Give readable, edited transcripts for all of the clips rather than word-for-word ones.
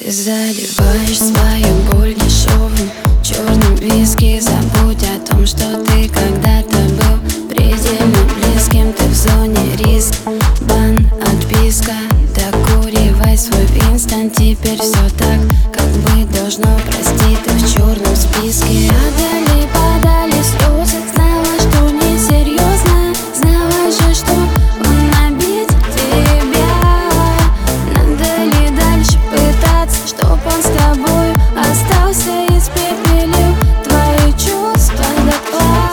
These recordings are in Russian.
Ты заливаешь свою боль дешевым черным виски. Забудь о том, что ты когда-то был предельно близким. Ты в зоне риск, бан, отписка. Докуривай свой Винстон. Теперь все так, как быть должно. Прости, ты в черном списке. Подали слезы. Знала, что несерьезно. Знала же, что он набить тебя. Надо ли дальше пытаться, чтоб он с тобой остался? Испепелил твои чувства дотла.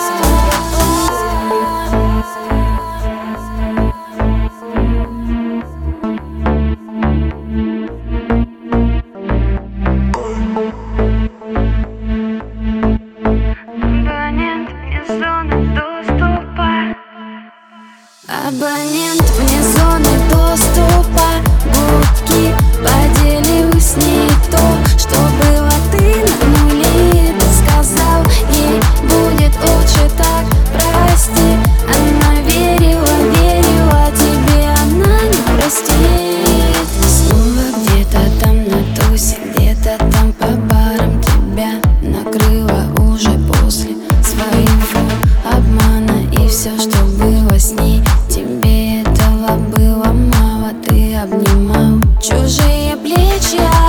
Абонент вне зоны доступа. Гудки, поделюсь с ней то, что было. Ты на нуле, ты сказал ей будет лучше так. Прости, она верила тебе, она не простит. Снова где-то там на тусе, где-то там по барам. Тебя накрыло уже после своего обмана. И все, что было с ней, тебе этого было мало. Ты обнимал чужие плечи.